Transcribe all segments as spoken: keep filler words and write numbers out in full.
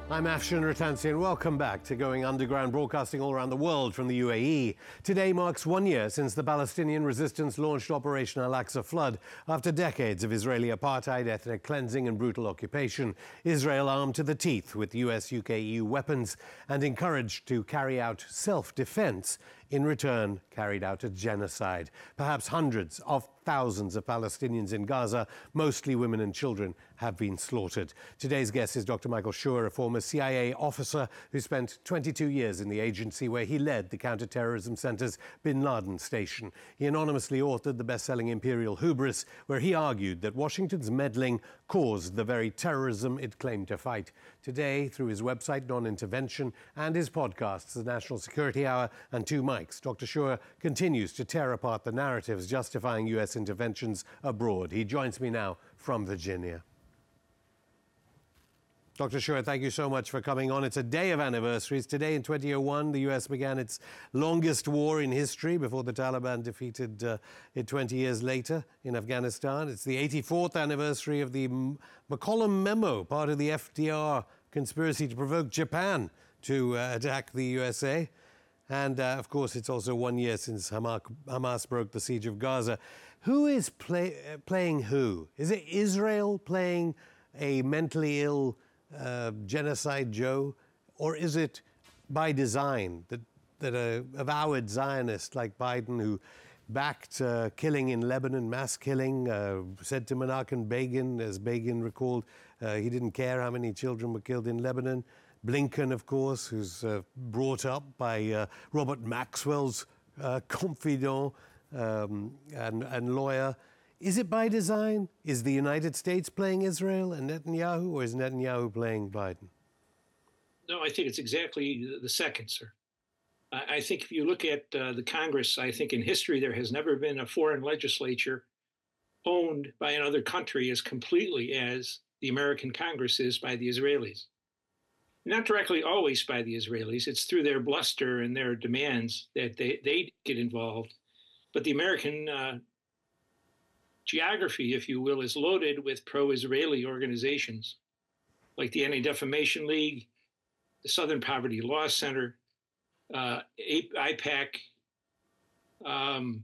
I'm Afshin Rattansi. Welcome back to Going Underground, broadcasting all around the world from the U A E. Today marks one year since the Palestinian resistance launched Operation Al-Aqsa Flood. After decades of Israeli apartheid, ethnic cleansing and brutal occupation, Israel armed to the teeth with U S, U K, E U weapons and encouraged to carry out self-defense, in return carried out a genocide. Perhaps hundreds of thousands of Palestinians in Gaza, mostly women and children, have been slaughtered. Today's guest is Doctor Michael Schur, a former C I A officer who spent twenty-two years in the agency where he led the counterterrorism center's Bin Laden station. He anonymously authored the best-selling Imperial Hubris, where he argued that Washington's meddling caused the very terrorism it claimed to fight. Today, through his website, Non-Intervention, and his podcasts, The National Security Hour and Two Mics, Doctor Schur continues to tear apart the narratives justifying U S interventions abroad. He joins me now from Virginia. Doctor Schur, thank you so much for coming on. It's a day of anniversaries. Today in two thousand one, the U S began its longest war in history before the Taliban defeated uh, it twenty years later in Afghanistan. It's the eighty-fourth anniversary of the McCollum Memo, part of the F D R conspiracy to provoke Japan to uh, attack the U S A. And, uh, of course, it's also one year since Hamas, Hamas broke the siege of Gaza. Who is play, uh, playing who? Is it Israel playing a mentally ill uh, genocide Joe? Or is it by design that, that a avowed Zionist like Biden, who backed uh, killing in Lebanon, mass killing, uh, said to Menachem Begin, as Begin recalled, uh, he didn't care how many children were killed in Lebanon. Blinken, of course, who's uh, brought up by uh, Robert Maxwell's uh, confidant um, and, and lawyer. Is it by design? Is the United States playing Israel and Netanyahu, or is Netanyahu playing Biden? No, I think it's exactly the second, sir. I think if you look at uh, the Congress, I think in history there has never been a foreign legislature owned by another country as completely as the American Congress is by the Israelis. Not directly always by the Israelis. It's through their bluster and their demands that they, they get involved. But the American uh, geography, if you will, is loaded with pro-Israeli organizations like the Anti-Defamation League, the Southern Poverty Law Center, uh, I PAC, um,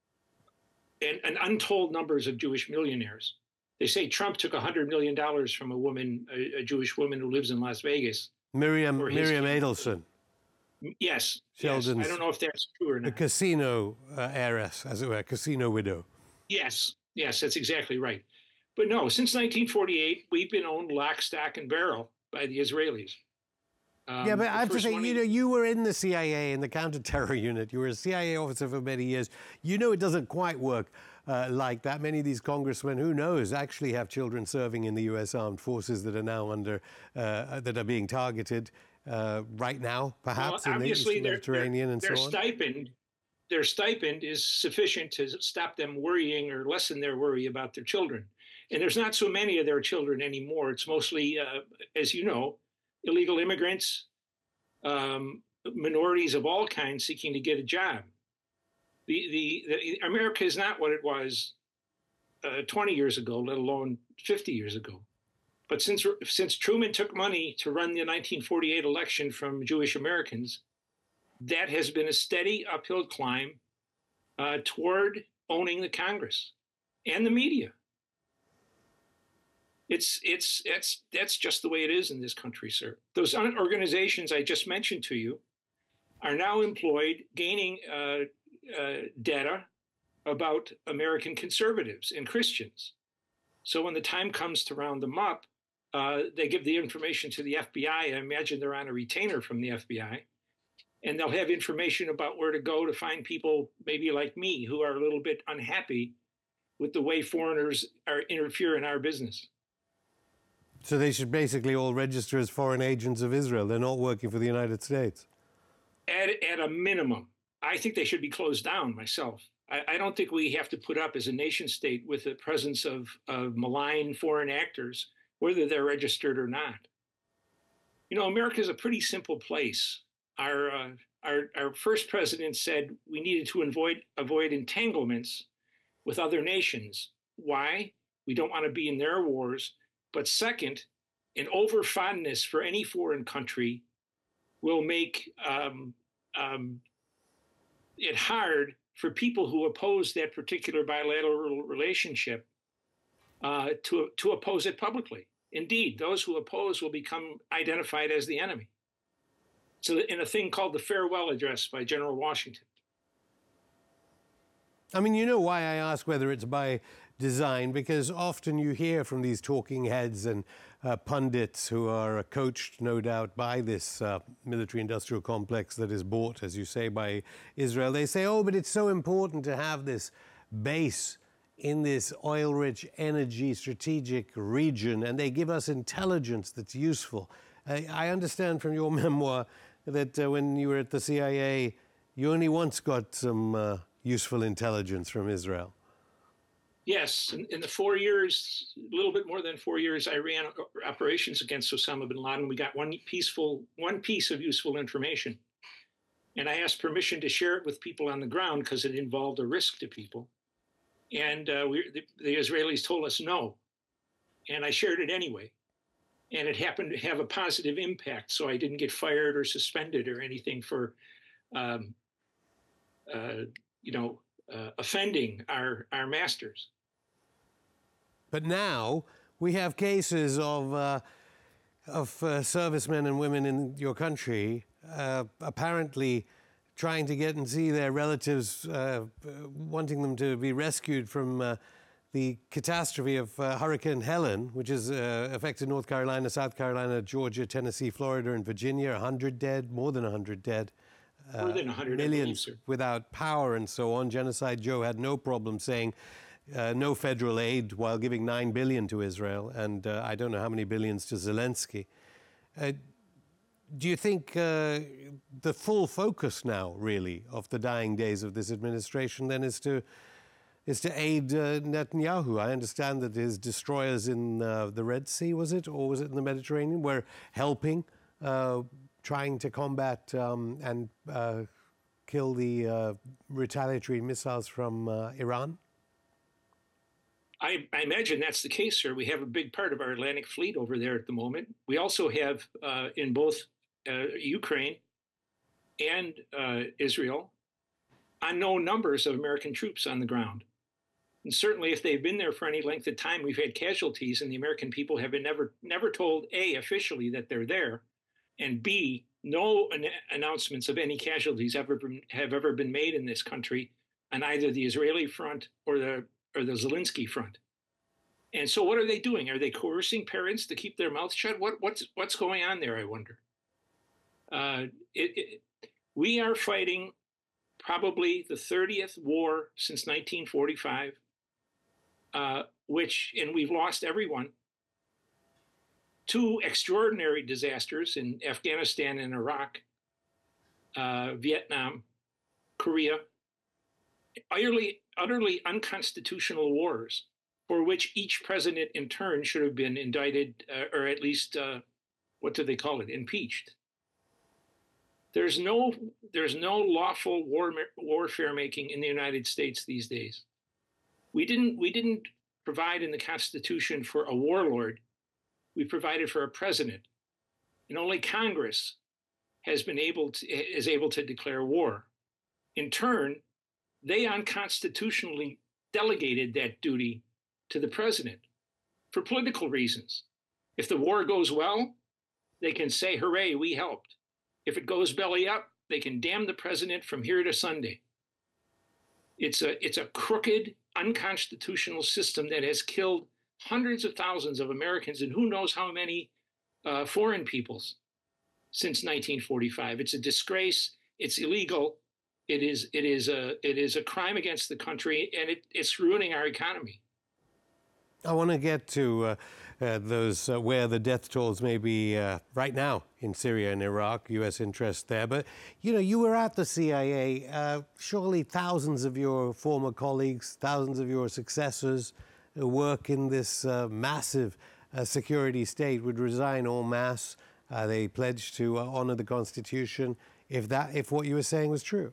and, and untold numbers of Jewish millionaires. They say Trump took one hundred million dollars from a woman, a, a Jewish woman who lives in Las Vegas. Miriam Miriam Adelson. Yes. Sheldon's, yes. I don't know if that's true or not. The casino uh, heiress, as it were, casino widow. Yes. Yes, that's exactly right. But no, since nineteen forty-eight, we've been owned lock, stock, and barrel by the Israelis. Um, yeah, but I have to say, money... you know, you were in the C I A, in the counter-terror unit. You were a C I A officer for many years. You know it doesn't quite work uh, like that. Many of these congressmen, who knows, actually have children serving in the U S Armed Forces that are now under, uh, that are being targeted uh, right now, perhaps, well, in the Eastern their, Mediterranean their, and their so on. Stipend, their stipend is sufficient to stop them worrying or lessen their worry about their children. And there's not so many of their children anymore. It's mostly, uh, as you know, illegal immigrants, Um, minorities of all kinds seeking to get a job. The, the, the America is not what it was uh, twenty years ago, let alone fifty years ago. But since since Truman took money to run the nineteen forty-eight election from Jewish Americans, that has been a steady uphill climb uh, toward owning the Congress and the media. It's it's it's that's just the way it is in this country, sir. Those organizations I just mentioned to you are now employed gaining uh, uh, data about American conservatives and Christians. So when the time comes to round them up, uh, they give the information to the F B I. I imagine they're on a retainer from the F B I, and they'll have information about where to go to find people maybe like me who are a little bit unhappy with the way foreigners are interfere in our business. So they should basically all register as foreign agents of Israel. They're not working for the United States. At, at a minimum. I think they should be closed down myself. I, I don't think we have to put up as a nation state with the presence of, of malign foreign actors, whether they're registered or not. You know, America is a pretty simple place. Our, uh, our, our first president said we needed to avoid, avoid entanglements with other nations. Why? We don't want to be in their wars. But second, an over fondness for any foreign country will make um, um, it hard for people who oppose that particular bilateral relationship uh, to, to oppose it publicly. Indeed, those who oppose will become identified as the enemy. So in a thing called the farewell address by General Washington. I mean, you know why I ask whether it's by design, because often you hear from these talking heads and uh, pundits who are coached, no doubt, by this uh, military-industrial complex that is bought, as you say, by Israel. They say, oh, but it's so important to have this base in this oil-rich, energy strategic region, and they give us intelligence that's useful. I, I understand from your memoir that uh, when you were at the C I A, you only once got some uh, useful intelligence from Israel. Yes, in, in the four years, a little bit more than four years, I ran operations against Osama bin Laden. We got one peaceful, one piece of useful information. And I asked permission to share it with people on the ground because it involved a risk to people. And uh, we, the, the Israelis told us no. And I shared it anyway. And it happened to have a positive impact, so I didn't get fired or suspended or anything for, um, uh, you know, uh, offending our, our masters. But now we have cases of, uh, of uh, servicemen and women in your country uh, apparently trying to get and see their relatives, uh, wanting them to be rescued from uh, the catastrophe of uh, Hurricane Helen, which has uh, affected North Carolina, South Carolina, Georgia, Tennessee, Florida, and Virginia. one hundred dead, more than one hundred dead. Uh, more than one hundred, millions believe, without power and so on. Genocide Joe had no problem saying uh, no federal aid while giving nine billion to Israel, and uh, I don't know how many billions to Zelensky. Uh, do you think uh, the full focus now, really, of the dying days of this administration then is to is to aid uh, Netanyahu? I understand that his destroyers in uh, the Red Sea, was it, or was it in the Mediterranean, were helping, uh, trying to combat um, and uh, kill the uh, retaliatory missiles from uh, Iran? I, I imagine that's the case, sir. We have a big part of our Atlantic Fleet over there at the moment. We also have uh, in both uh, Ukraine and uh, Israel unknown numbers of American troops on the ground. And certainly if they've been there for any length of time, we've had casualties, and the American people have been never, never told, A, officially that they're there, and B, no an announcements of any casualties ever been, have ever been made in this country on either the Israeli front or the or the Zelensky front. And so what are they doing? Are they coercing parents to keep their mouths shut? What, what's, what's going on there, I wonder? Uh, it, it, we are fighting probably the thirtieth war since nineteen forty-five, uh, which, and we've lost everyone. Two extraordinary disasters in Afghanistan and Iraq, uh, Vietnam, Korea, utterly, utterly unconstitutional wars for which each president in turn should have been indicted, uh, or at least, uh, what do they call it, impeached. There's no, there's no lawful war, warfare making in the United States these days. We didn't, we didn't provide in the Constitution for a warlord. We provided for a president. And only Congress has been able to, is able to declare war. In turn, they unconstitutionally delegated that duty to the president for political reasons. If the war goes well, they can say, hooray, we helped. If it goes belly up, they can damn the president from here to Sunday. It's a, it's a crooked, unconstitutional system that has killed hundreds of thousands of Americans and who knows how many uh, foreign peoples since nineteen forty-five. It's a disgrace. It's illegal. It is, it is, a, it is a crime against the country, and it, it's ruining our economy. I want to get to uh, uh, those uh, where the death tolls may be uh, right now in Syria and Iraq, U S interest there. But, you know, you were at the C I A. Uh, surely thousands of your former colleagues, thousands of your successors who work in this uh, massive uh, security state would resign en masse. Uh, they pledged to uh, honor the Constitution if, that, if what you were saying was true.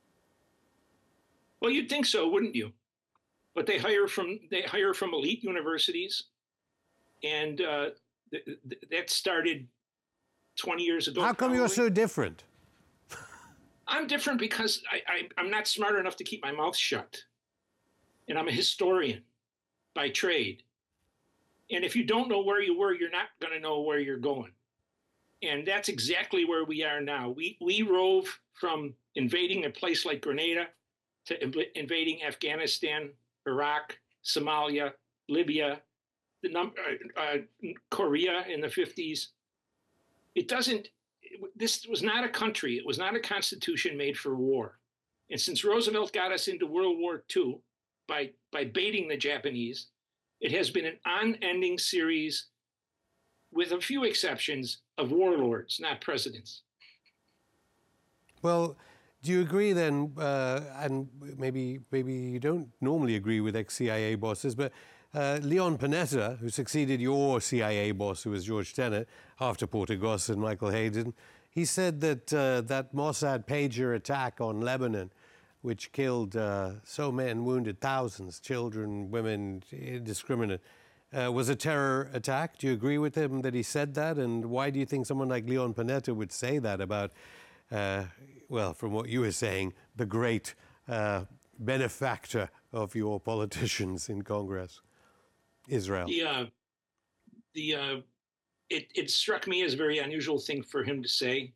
Well, you'd think so, wouldn't you? But they hire from they hire from elite universities, and uh, th- th- that started twenty years ago. How come probably. you're so different? I'm different because I, I, I'm not smart enough to keep my mouth shut. And I'm a historian by trade. And if you don't know where you were, you're not going to know where you're going. And that's exactly where we are now. We, we rove from invading a place like Grenada to inv- invading Afghanistan, Iraq, Somalia, Libya, the num- uh, uh, Korea in the fifties. It doesn't, it, this was not a country. It was not a constitution made for war. And since Roosevelt got us into World War Two by, by baiting the Japanese, it has been an unending series, with a few exceptions, of warlords, not presidents. Well, do you agree then, uh, and maybe maybe you don't normally agree with ex-C I A bosses, but uh, Leon Panetta, who succeeded your C I A boss, who was George Tenet, after Porter Goss and Michael Hayden, he said that uh, that Mossad pager attack on Lebanon, which killed uh, so many and wounded thousands, children, women, indiscriminate, uh, was a terror attack. Do you agree with him that he said that? And why do you think someone like Leon Panetta would say that about, uh, well, from what you were saying, the great uh, benefactor of your politicians in Congress, Israel? The, uh, the, uh, it, it struck me as a very unusual thing for him to say.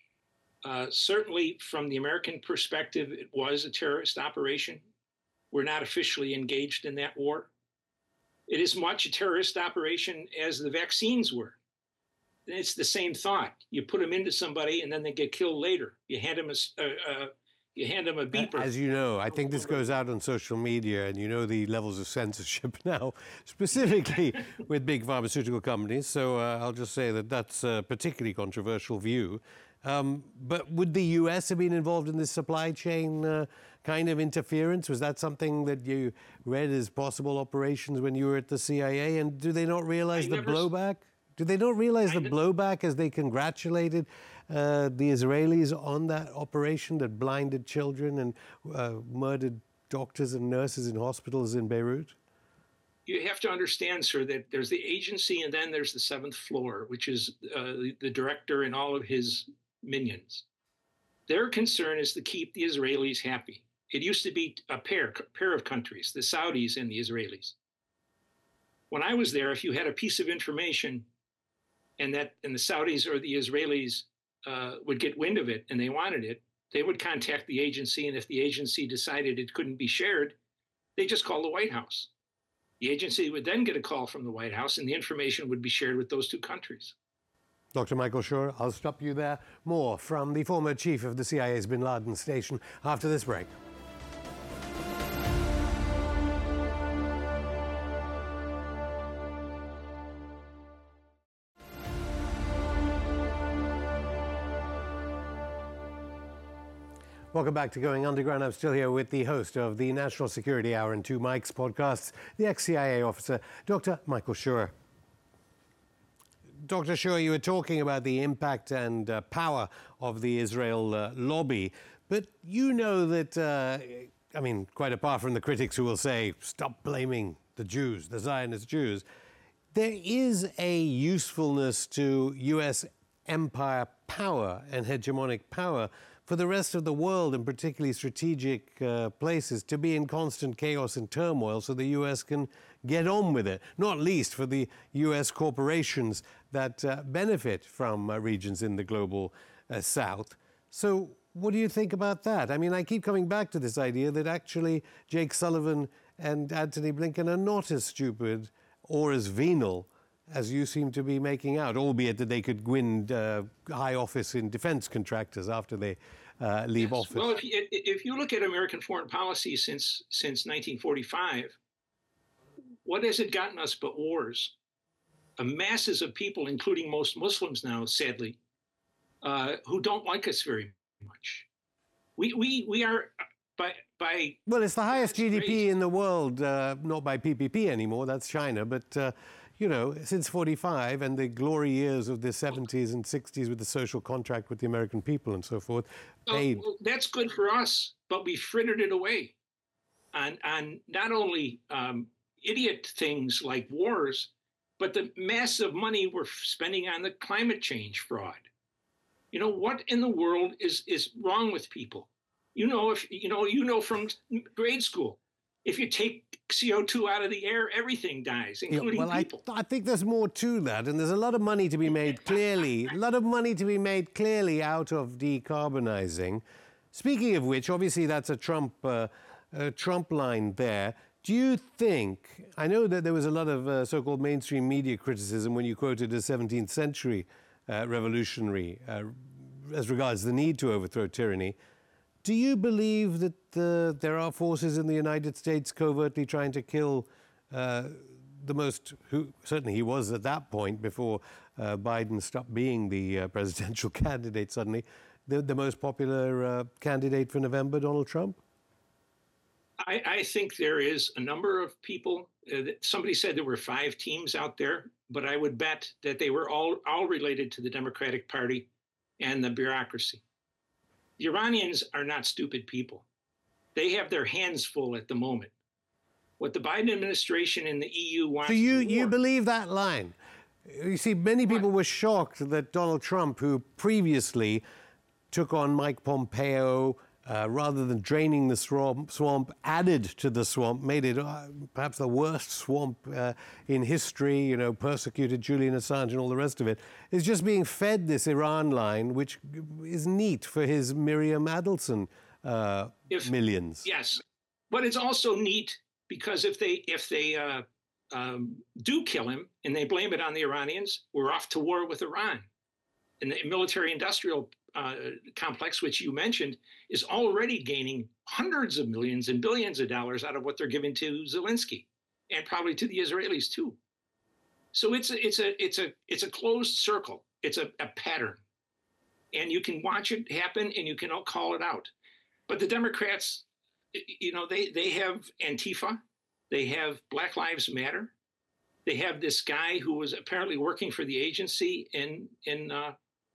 Uh, certainly, from the American perspective, it was a terrorist operation. We're not officially engaged in that war. It is much a terrorist operation as the vaccines were. And it's the same thought. You put them into somebody, and then they get killed later. You hand them a, uh, uh, you hand them a beeper. As you know, I think this goes out on social media, and you know the levels of censorship now, specifically with big pharmaceutical companies. So uh, I'll just say that that's a particularly controversial view. Um, but would the U S have been involved in this supply chain uh, kind of interference? Was that something that you read as possible operations when you were at the C I A? And do they not realize I the never... blowback? Do they not realize I the blowback as they congratulated uh, the Israelis on that operation that blinded children and uh, murdered doctors and nurses in hospitals in Beirut? You have to understand, sir, that there's the agency and then there's the seventh floor, which is uh, the, the director and all of his minions. Their concern is to keep the Israelis happy. It used to be a pair, pair of countries, the Saudis and the Israelis. When I was there, if you had a piece of information and that and the Saudis or the Israelis uh, would get wind of it and they wanted it, they would contact the agency. And if the agency decided it couldn't be shared, they just called the White House. The agency would then get a call from the White House and the information would be shared with those two countries. Doctor Michael Schur, I'll stop you there. More from the former chief of the C I A's Bin Laden station after this break. Welcome back to Going Underground. I'm still here with the host of the National Security Hour and Two Mics podcasts, the ex-C I A officer, Doctor Michael Schur. Doctor Schur, you were talking about the impact and uh, power of the Israel uh, lobby, but you know that, uh, I mean, quite apart from the critics who will say, stop blaming the Jews, the Zionist Jews, there is a usefulness to U S empire power and hegemonic power for the rest of the world, and particularly strategic uh, places, to be in constant chaos and turmoil so the U S can get on with it, not least for the U S corporations that uh, benefit from uh, regions in the global uh, south. So what do you think about that? I mean, I keep coming back to this idea that actually Jake Sullivan and Antony Blinken are not as stupid or as venal as you seem to be making out, albeit that they could win uh, high office in defense contractors after they uh, leave yes. office. Well, if you, if you look at American foreign policy since since nineteen forty-five, what has it gotten us but wars? Uh, masses of people, including most Muslims now, sadly, uh, who don't like us very much. We we we are by by. Well, it's the highest G D P raised. in the world, uh, not by P P P anymore. That's China, but. Uh, You know, since forty-five and the glory years of the seventies and sixties with the social contract with the American people and so forth, paid. Oh, well, that's good for us, but we frittered it away on, on not only um, idiot things like wars, but the massive money we're spending on the climate change fraud. You know, what in the world is, is wrong with people? You know, if you know, you know from grade school, if you take C O two out of the air, everything dies, including yeah, well, people. I, I think there's more to that, and there's a lot of money to be made clearly, a lot of money to be made clearly out of decarbonizing. Speaking of which, obviously that's a Trump, uh, a Trump line there. Do you think, I know that there was a lot of uh, so-called mainstream media criticism when you quoted a seventeenth century uh, revolutionary uh, as regards the need to overthrow tyranny. Do you believe that uh, there are forces in the United States covertly trying to kill uh, the most, who certainly he was at that point before uh, Biden stopped being the uh, presidential candidate suddenly, the, the most popular uh, candidate for November, Donald Trump? I, I think there is a number of people. Uh, that somebody said there were five teams out there, but I would bet that they were all, all related to the Democratic Party and the bureaucracy. The Iranians are not stupid people. They have their hands full at the moment. What the Biden administration and the E U wants. So you, war, you believe that line? You see, many people were shocked that Donald Trump, who previously took on Mike Pompeo, Uh, rather than draining the swamp, swamp, added to the swamp, made it uh, perhaps the worst swamp uh, in history, you know, persecuted Julian Assange and all the rest of it, is just being fed this Iran line, which is neat for his Miriam Adelson uh, if, millions. Yes, but it's also neat because if they, if they uh, um, do kill him and they blame it on the Iranians, we're off to war with Iran. And the military-industrial uh, complex, which you mentioned, is already gaining hundreds of millions and billions of dollars out of what they're giving to Zelensky, and probably to the Israelis too. So it's a, it's a it's a it's a closed circle. It's a, a pattern, and you can watch it happen, and you can all call it out. But the Democrats, you know, they they have Antifa, they have Black Lives Matter, they have this guy who was apparently working for the agency in in. Uh,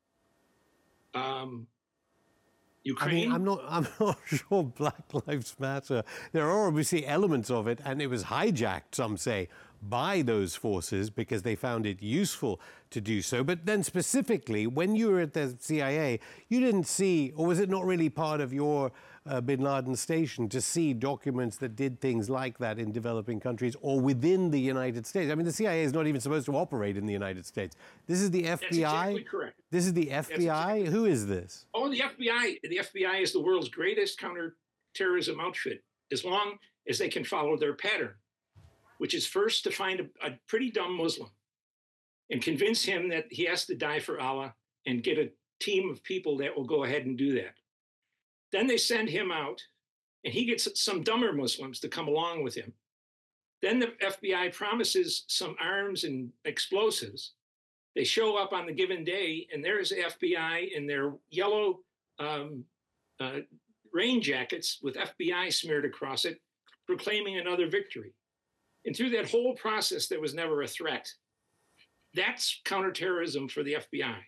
Um, Ukraine. I mean, I'm not, I'm not sure Black Lives Matter. There are obviously elements of it, and it was hijacked, some say, by those forces because they found it useful to do so. But then specifically, when you were at the C I A, you didn't see, or was it not really part of your uh, bin Laden station to see documents that did things like that in developing countries or within the United States? I mean, the C I A is not even supposed to operate in the United States. This is the F B I? That's exactly correct. This is the F B I? Exactly. Who is this? Oh, the F B I. The F B I is the world's greatest counterterrorism outfit, as long as they can follow their pattern, which is first to find a, a pretty dumb Muslim and convince him that he has to die for Allah and get a team of people that will go ahead and do that. Then they send him out, and he gets some dumber Muslims to come along with him. Then the F B I promises some arms and explosives. They show up on the given day, and there's the F B I in their yellow um, uh, rain jackets with F B I smeared across it, proclaiming another victory. And through that whole process, there was never a threat. That's counterterrorism for the F B I.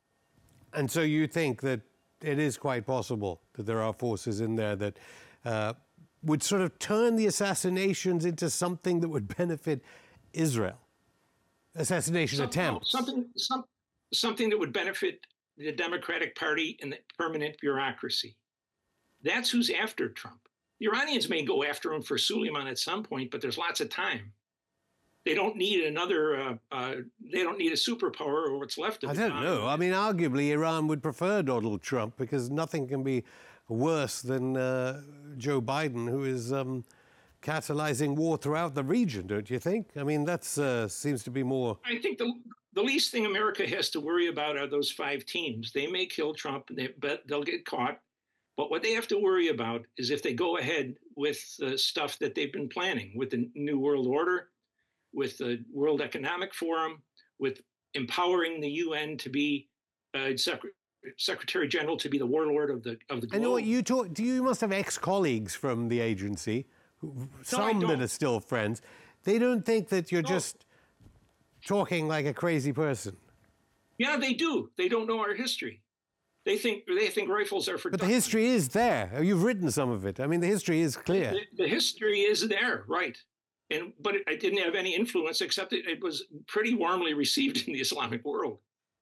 And so you think that it is quite possible that there are forces in there that uh, would sort of turn the assassinations into something that would benefit Israel? Assassination Some, attempts. No, something, some, something that would benefit the Democratic Party and the permanent bureaucracy. That's who's after Trump. The Iranians may go after him for Suleiman at some point, but there's lots of time. They don't need another, uh, uh, they don't need a superpower or what's left of it. I don't know. I mean, arguably, Iran would prefer Donald Trump because nothing can be worse than uh, Joe Biden, who is um, catalyzing war throughout the region, don't you think? I mean, that uh, seems to be more... I think the, the least thing America has to worry about are those five teams. They may kill Trump, they, but they'll get caught. But what they have to worry about is if they go ahead with the stuff that they've been planning, with the New World Order, with the World Economic Forum, with empowering the U N to be uh, Sec- Secretary General to be the warlord of the of the globe. I know what you talk. Do you must have ex-colleagues from the agency, who, some no, that are still friends. They don't think that you're no. just talking like a crazy person. Yeah, they do. They don't know our history. They think they think rifles are for. But the history is there. You've written some of it. I mean, the history is clear. The, the history is there, right? And but it, it didn't have any influence except that it was pretty warmly received in the Islamic world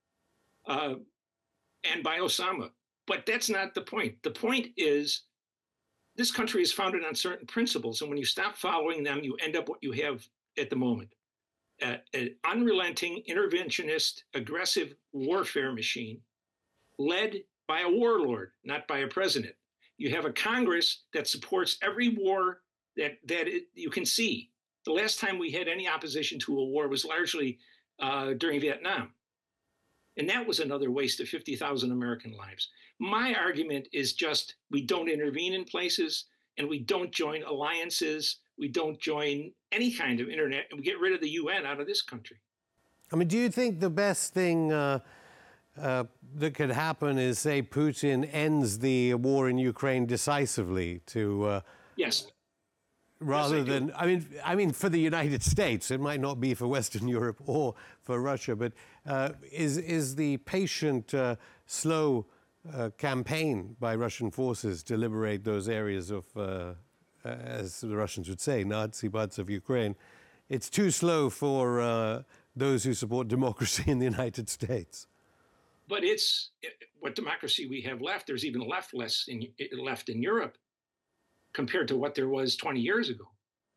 uh, and by Osama. But that's not the point. The point is this country is founded on certain principles, and when you stop following them, you end up what you have at the moment. Uh, an unrelenting, interventionist, aggressive warfare machine led by a warlord, not by a president. You have a Congress that supports every war that, that it, you can see. The last time we had any opposition to a war was largely uh, during Vietnam. And that was another waste of fifty thousand American lives. My argument is just we don't intervene in places and we don't join alliances. We don't join any kind of internet, and we get rid of the U N out of this country. I mean, do you think the best thing uh, uh, that could happen is, say, Putin ends the war in Ukraine decisively to... Uh, yes. Rather yes, I than, I mean, I mean, for the United States, it might not be for Western Europe or for Russia, but uh, is, is the patient, uh, slow uh, campaign by Russian forces to liberate those areas of... Uh, as the Russians would say, Nazi parts of Ukraine, it's too slow for uh, those who support democracy in the United States. But it's what democracy we have left. There's even left less in, left in Europe compared to what there was twenty years ago.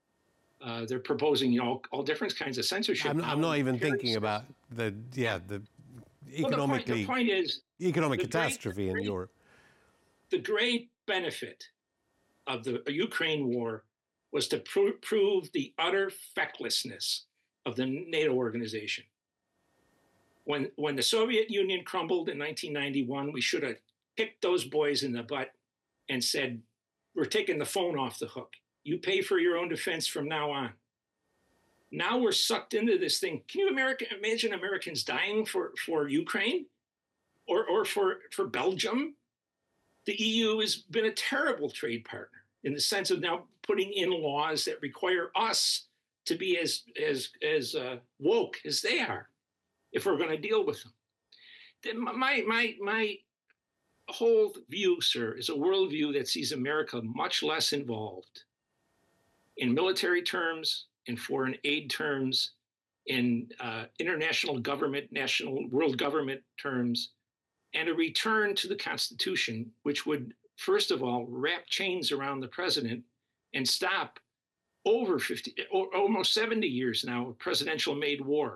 Uh, they're proposing, you know, all different kinds of censorship. I'm, I'm not even thinking about the, yeah, the economically, well, the, point, the point is economic catastrophe great, in great, Europe. The great benefit of the Ukraine war was to pro- prove the utter fecklessness of the NATO organization. When, when the Soviet Union crumbled in nineteen ninety-one, we should have kicked those boys in the butt and said, we're taking the phone off the hook. You pay for your own defense from now on. Now we're sucked into this thing. Can you America, imagine Americans dying for, for Ukraine or, or for, for Belgium? The E U has been a terrible trade partner in the sense of now putting in laws that require us to be as, as, as uh, woke as they are if we're going to deal with them. Then my, my, my whole view, sir, is a worldview that sees America much less involved in military terms, in foreign aid terms, in uh, international government, national world government terms, and a return to the Constitution, which would, first of all, wrap chains around the president and stop over fifty, or almost seventy years now of presidential-made war.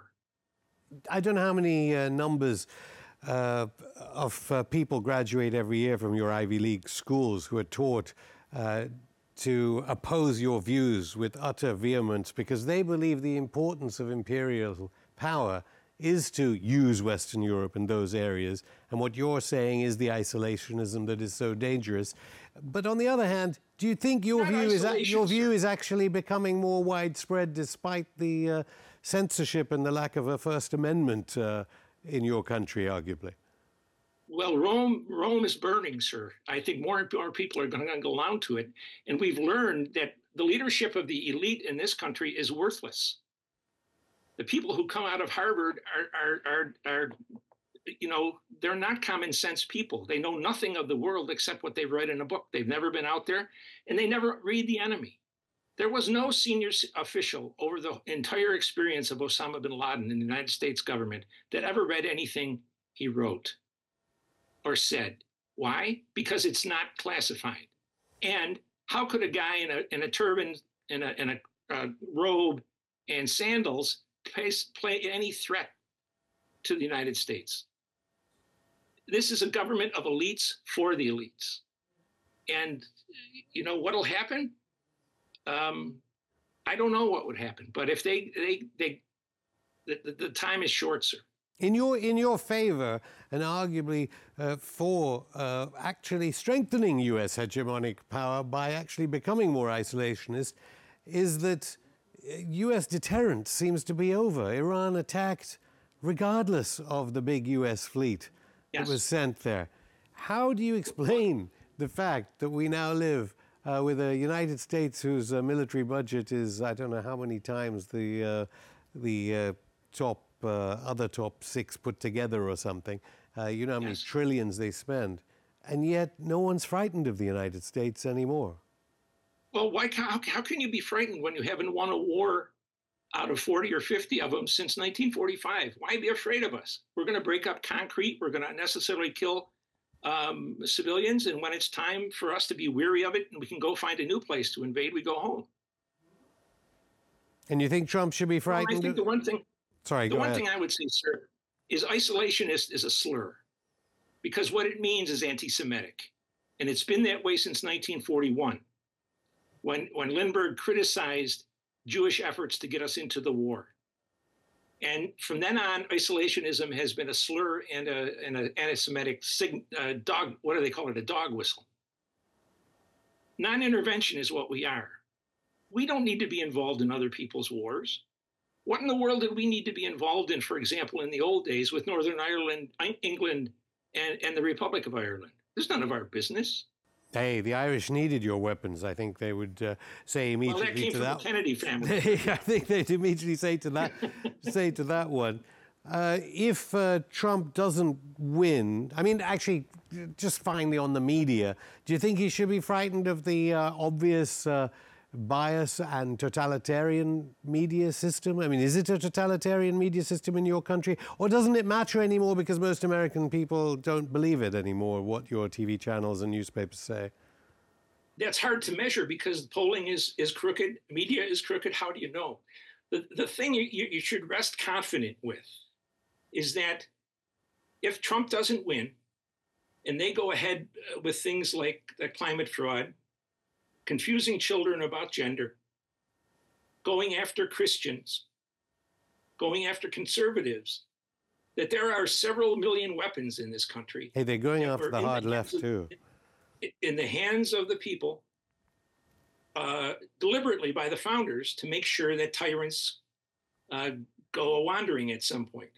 I don't know how many uh, numbers uh, of uh, people graduate every year from your Ivy League schools who are taught uh, to oppose your views with utter vehemence because they believe the importance of imperial power is to use Western Europe in those areas. And what you're saying is the isolationism that is so dangerous. But on the other hand, do you think your, view is, your view is actually becoming more widespread despite the uh, censorship and the lack of a First Amendment uh, in your country, arguably? Well, Rome, Rome is burning, sir. I think more and more people are going to go down to it. And we've learned that the leadership of the elite in this country is worthless. The people who come out of Harvard are, are, are, are, you know, they're not common sense people. They know nothing of the world except what they've read in a book. They've never been out there, and they never read the enemy. There was no senior official over the entire experience of Osama bin Laden in the United States government that ever read anything he wrote or said. Why? Because it's not classified. And how could a guy in a, in a turban, in a, in a uh, robe and sandals play any threat to the United States? This is a government of elites for the elites. And you know what'll happen? Um, I don't know what would happen, but if they, they, they, the, the time is short, sir. In your, in your favor, and arguably uh, for uh, actually strengthening U S hegemonic power by actually becoming more isolationist, is that U S deterrent seems to be over. Iran attacked regardless of the big U S fleet yes. that was sent there. How do you explain the fact that we now live uh, with a United States whose uh, military budget is, I don't know how many times the, uh, the uh, top, uh, other top six put together or something? Uh, you know how many yes. trillions they spend. And yet no one's frightened of the United States anymore. Well, why? How, how can you be frightened when you haven't won a war out of forty or fifty of them since nineteen forty-five? Why be afraid of us? We're going to break up concrete. We're going to unnecessarily kill um, civilians. And when it's time for us to be weary of it and we can go find a new place to invade, we go home. And you think Trump should be frightened? Well, I think the one thing, Sorry, the go one ahead. thing I would say, sir, is isolationist is a slur, because what it means is anti-Semitic. And it's been that way since nineteen forty-one, when, when Lindbergh criticized Jewish efforts to get us into the war. And from then on, isolationism has been a slur and a and an anti-Semitic sig, uh, dog, what do they call it, a dog whistle. Non-intervention is what we are. We don't need to be involved in other people's wars. What in the world did we need to be involved in, for example, in the old days with Northern Ireland, England, and, and the Republic of Ireland? It's none of our business. Hey, the Irish needed your weapons. I think they would uh, say immediately Well, that came to from that. the Kennedy family. I think they'd immediately say to that, say to that one, uh, if uh, Trump doesn't win, I mean, actually, just finally on the media, do you think he should be frightened of the uh, obvious uh, bias and totalitarian media system? I mean, is it a totalitarian media system in your country? Or doesn't it matter anymore because most American people don't believe it anymore, what your T V channels and newspapers say? That's hard to measure because polling is, is crooked, media is crooked. How do you know? The, the thing you, you should rest confident with is that if Trump doesn't win and they go ahead with things like the climate fraud, confusing children about gender, going after Christians, going after conservatives, that there are several million weapons in this country. Hey, they're going after the hard left, of, too. In the hands of the people, uh, deliberately by the founders, to make sure that tyrants uh, go wandering at some point.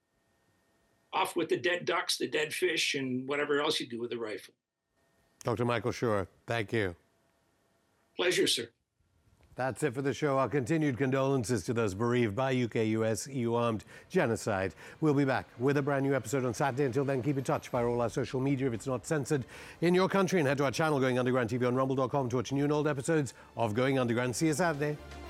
Off with the dead ducks, the dead fish, and whatever else you do with a rifle. Doctor Michael Schur, thank you. Pleasure, sir. That's it for the show. Our continued condolences to those bereaved by U K U S E U armed genocide. We'll be back with a brand new episode on Saturday. Until then, keep in touch via all our social media if it's not censored in your country, and head to our channel, Going Underground T V, on rumble dot com to watch new and old episodes of Going Underground. See you Saturday.